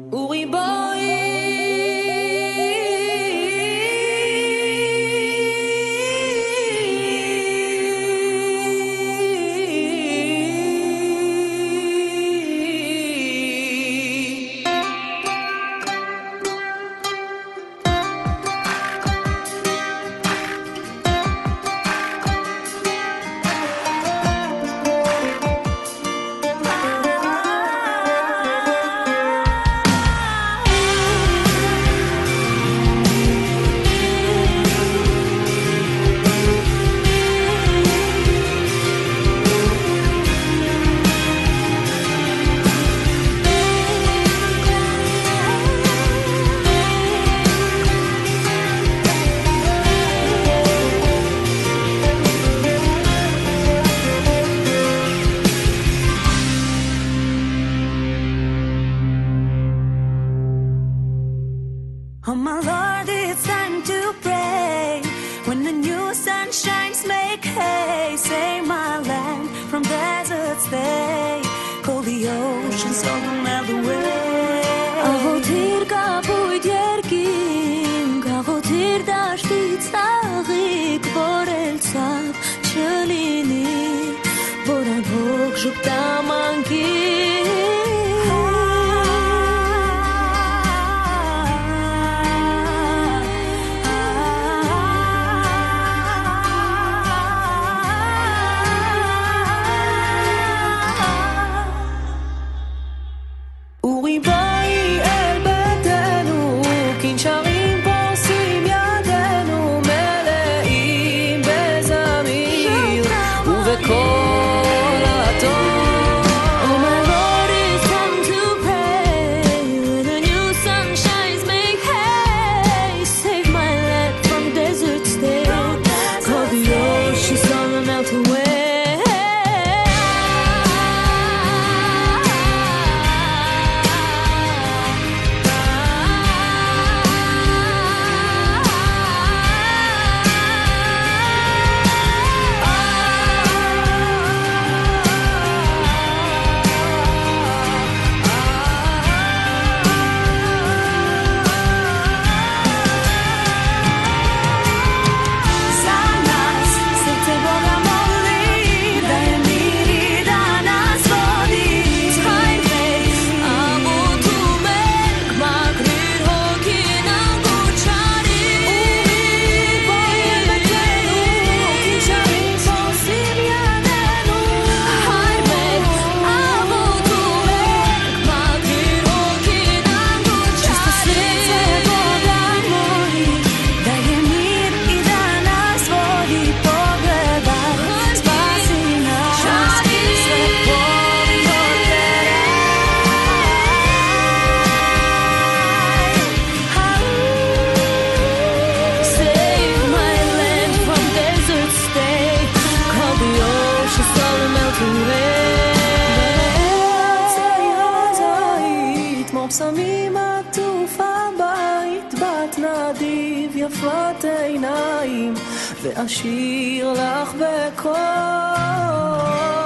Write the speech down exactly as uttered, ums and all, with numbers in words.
אורי בואי Oh my Lord, it's time to pray. When the new sun shines, make hay. Save my land from desert stay. Call the oceans all around the way. Աղոթիր կապույտ երկինք, աղոթիր դաշտից աղիք, որ էլ ցավ չլինի, որ անհոգ ժպտամանքի אורי בואי אל ביתנו, כנשרים פורסים ידינו, מלאים בזמיר ובקול הטוב. Oh my Lord, it's time to pray. When the new sun shines, make hay. Save my land from desert stay. Call the oceans on the melt away. שמים עטוף הבית, בת נדיב יפת עיניים, ואשיר לך בקול.